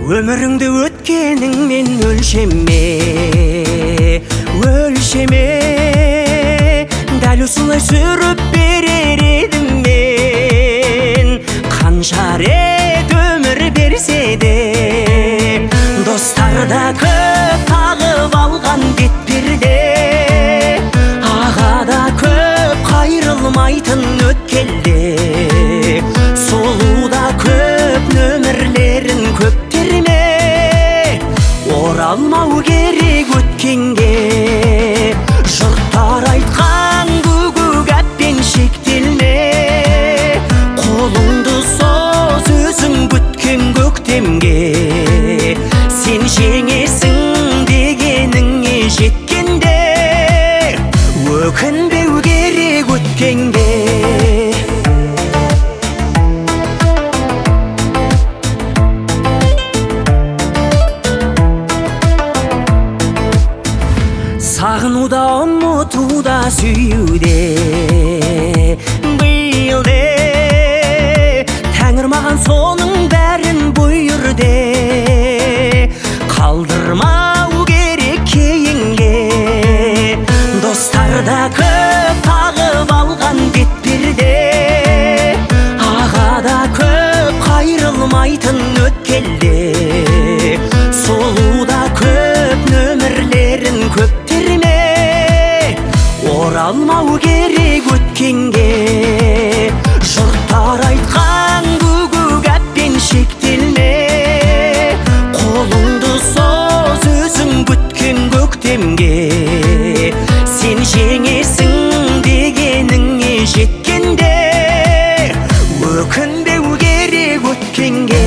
Өміріңді өткеніңмен өлшеме, өлшеме. Дәл осылай сүріп берер едім мен. Қанша рет өмір берсе де, достар да көп тағып алған бетперде. Аға да көп қайрылмайтын өткелде, солу да көп нөмірлерін көптерме. Оралмау керек өткенге, жұрттар айтқан гүгүк әппен шектелме. Қолыңды соз өзің күткен көктемге, сен жеңесің дегеніңе жеткенде, өкінбеу керек өткенге. Сағынуда, ұмытуда, сүюде биылде, Тәңір маған соның бәрін бұйырды. Қалдырмау керек кейінге, достар да көп тағып алған бетперде. Аға да көп қайрылмайтын өткелде, солу да көп нөмірлерін көптерме. Оралмау керек өткенге, жұрттар айтқан гүгүк әппен шектелме. Қолыңды соз өзің күткен көктемге, сен жеңесің дегеніңе жеткенде, өкінбеу керек өткенге.